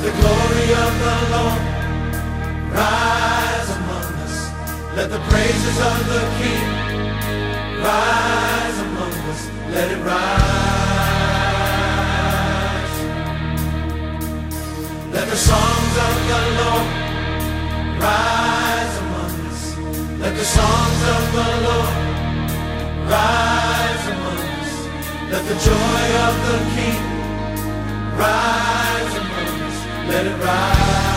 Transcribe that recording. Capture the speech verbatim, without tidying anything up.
the glory of the Lord rise among us. Let the praises of the King rise among us. Let it rise. Let the songs of the Lord rise among us. Let the songs of the Lord rise among us. Let the joy of the King rise among us. Let it rise.